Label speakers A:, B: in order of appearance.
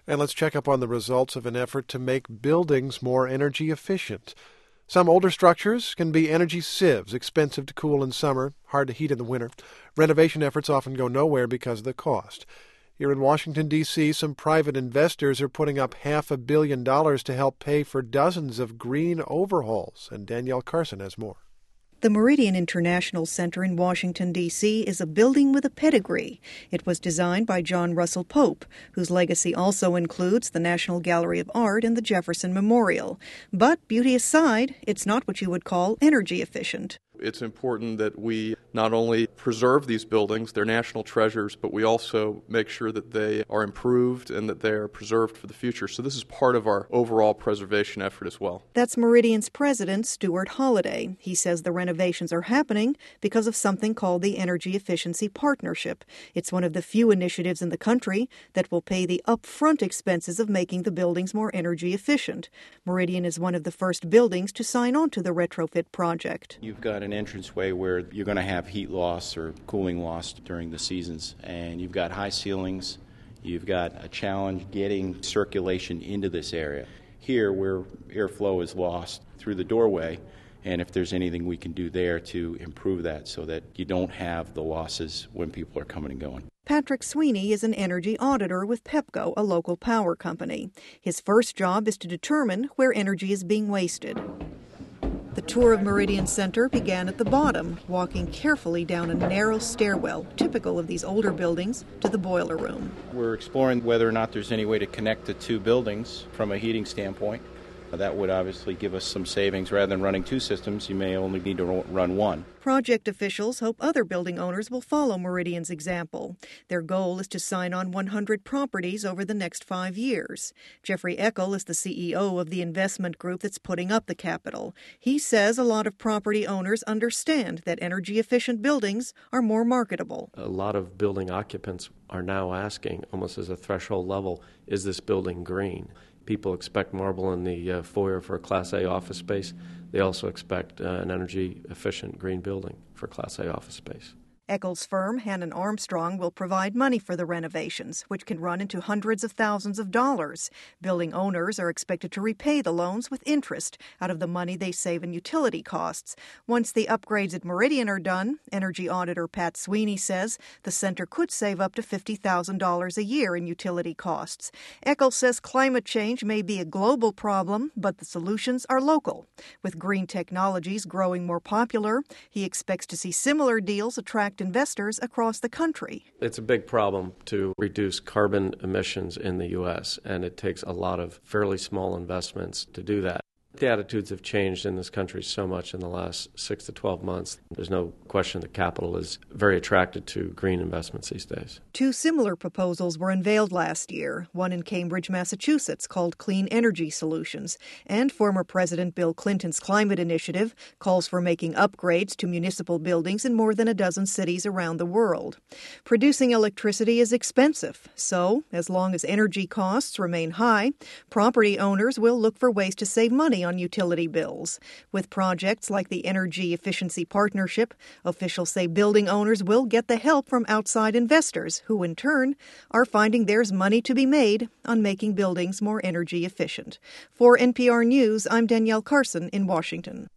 A: And let's check up on the results of an effort to make buildings more energy efficient. Some older structures can be energy sieves, expensive to cool in summer, hard to heat in the winter. Renovation efforts often go nowhere because of the cost. Here in Washington, D.C., some private investors are putting up $500 million to help pay for dozens of green overhauls. And Danielle Carson has more.
B: The Meridian International Center in Washington, D.C. is a building with a pedigree. It was designed by John Russell Pope, whose legacy also includes the National Gallery of Art and the Jefferson Memorial. But beauty aside, it's not what you would call energy efficient.
C: It's important that we not only preserve these buildings, they're national treasures, but we also make sure that they are improved and that they are preserved for the future. So this is part of our overall preservation effort as well.
B: That's Meridian's president, Stuart Holliday. He says the renovations are happening because of something called the Energy Efficiency Partnership. It's one of the few initiatives in the country that will pay the upfront expenses of making the buildings more energy efficient. Meridian is one of the first buildings to sign on to the retrofit project.
D: You've got an entranceway where you're going to have heat loss or cooling loss during the seasons, and you've got high ceilings. You've got a challenge getting circulation into this area. Here, where airflow is lost through the doorway, and if there's anything we can do there to improve that so that you don't have the losses when people are coming and going.
B: Patrick Sweeney is an energy auditor with Pepco, a local power company. His first job is to determine where energy is being wasted. The tour of Meridian Center began at the bottom, walking carefully down a narrow stairwell, typical of these older buildings, to the boiler room.
D: We're exploring whether or not there's any way to connect the two buildings from a heating standpoint. That would obviously give us some savings. Rather than running two systems, you may only need to run one.
B: Project officials hope other building owners will follow Meridian's example. Their goal is to sign on 100 properties over the next 5 years. Jeffrey Eckel is the CEO of the investment group that's putting up the capital. He says a lot of property owners understand that energy-efficient buildings are more marketable.
E: A lot of building occupants are now asking, almost as a threshold level, is this building green? People expect marble in the foyer for a Class A office space. They also expect an energy-efficient green building for Class A office space.
B: Eckel's firm, Hannon Armstrong, will provide money for the renovations, which can run into hundreds of thousands of dollars. Building owners are expected to repay the loans with interest out of the money they save in utility costs. Once the upgrades at Meridian are done, energy auditor Pat Sweeney says the center could save up to $50,000 a year in utility costs. Eckel says climate change may be a global problem, but the solutions are local. With green technologies growing more popular, he expects to see similar deals attract investors across the country.
E: It's a big problem to reduce carbon emissions in the U.S., and it takes a lot of fairly small investments to do that. The attitudes have changed in this country so much in the last 6 to 12 months. There's no question that capital is very attracted to green investments these days.
B: 2 similar proposals were unveiled last year, one in Cambridge, Massachusetts, called Clean Energy Solutions, and former President Bill Clinton's climate initiative calls for making upgrades to municipal buildings in more than a dozen cities around the world. Producing electricity is expensive, so as long as energy costs remain high, property owners will look for ways to save money on utility bills. With projects like the Energy Efficiency Partnership, officials say building owners will get the help from outside investors who, in turn, are finding there's money to be made on making buildings more energy efficient. For NPR News, I'm Danielle Carson in Washington.